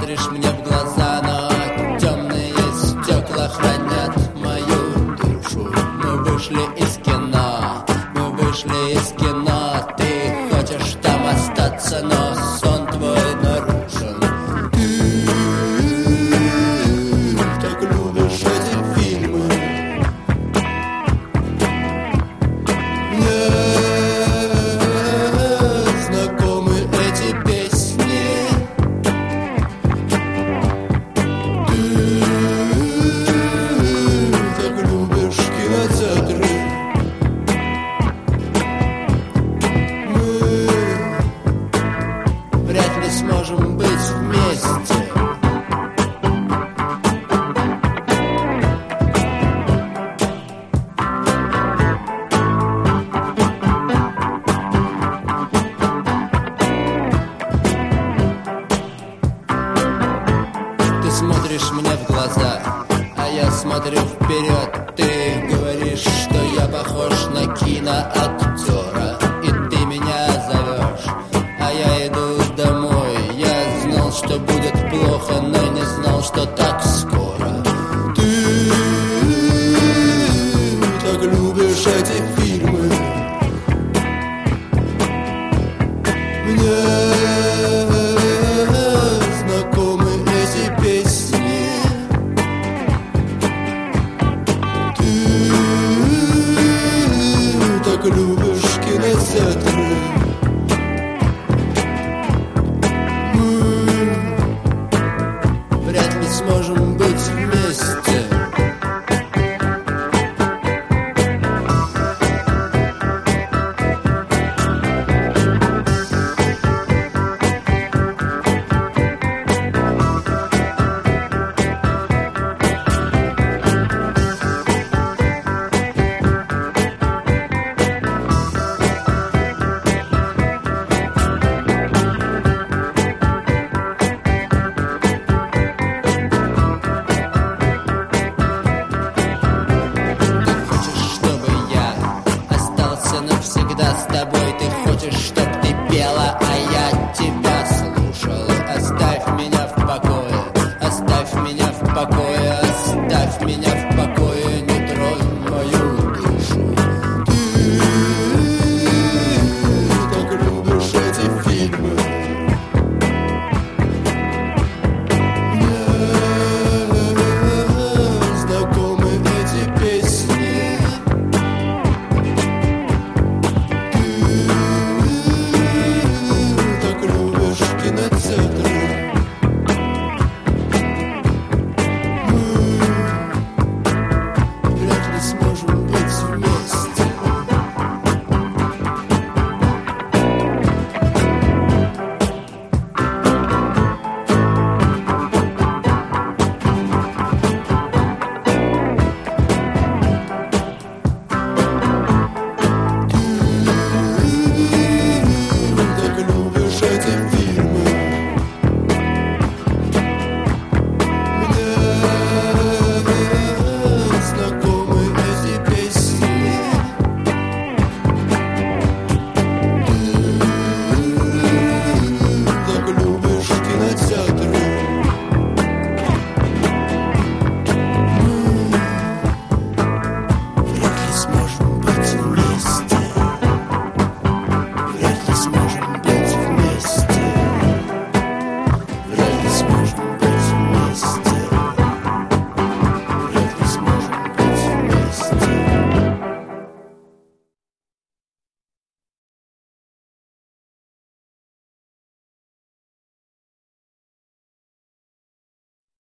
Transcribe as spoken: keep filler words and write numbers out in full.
смотришь мне в глаза, но темные стекла хранят мою душу. Мы вышли из кино, мы вышли из кино. Ты хочешь там остаться, но сон твой нарушен. Ты так любишь эти фильмы. Мне знакомы эти песни. Ты так любишь кинотеатры. Мы вряд ли сможем быть вместе. Ты смотришь мне в глаза, а я смотрю вперед. Ты говоришь, что я похож на киноактера, и ты меня зовешь, а я иду домой. Я знал, что будет плохо, но не знал, что так скоро. Ты так любишь эти фильмы. Мне знакомы эти песни. Ты так любишь кинотеатры. Мы вряд ли сможем быть вместе. Навсегда с тобой. Ты хочешь, чтоб ты пела, а я тебя слушал. Оставь меня в покое, оставь меня в покое, оставь меня в покое, не тронь мою душу. Ты так любишь эти фильмы. Мне знакомы эти песни. Сможем